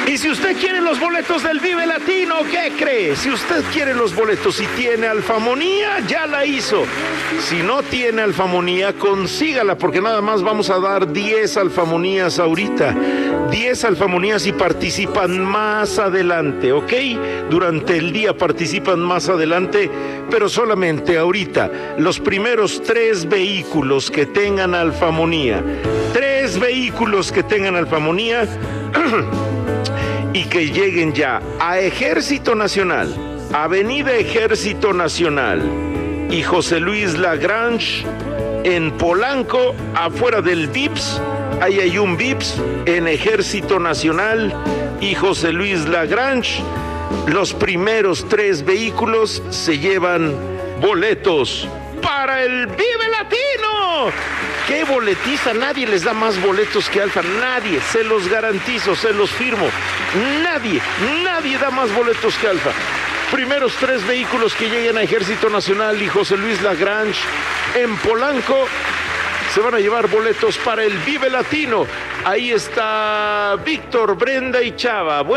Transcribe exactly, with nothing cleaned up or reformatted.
Y si usted quiere los boletos del Vive Latino, ¿qué cree? Si usted quiere los boletos y tiene alfamonía, ya la hizo. Si no tiene alfamonía, consígala, porque nada más vamos a dar diez alfamonías ahorita. diez alfamonías y participan más adelante, ¿ok? Durante el día participan más adelante, pero solamente ahorita. Los primeros tres vehículos que tengan alfamonía, tres vehículos que tengan alfamonía y que lleguen ya a Ejército Nacional, Avenida Ejército Nacional y José Luis Lagrange en Polanco, afuera del Vips. Ahí hay un Vips en Ejército Nacional y José Luis Lagrange. Los primeros tres vehículos se llevan boletos para el Vive Latino. ¡Qué boletiza! Nadie les da más boletos que Alfa. Nadie, se los garantizo, se los firmo. Nadie, nadie da más boletos que Alfa. Primeros tres vehículos que lleguen a Ejército Nacional y José Luis Lagrange en Polanco se van a llevar boletos para el Vive Latino. Ahí está Víctor, Brenda y Chava.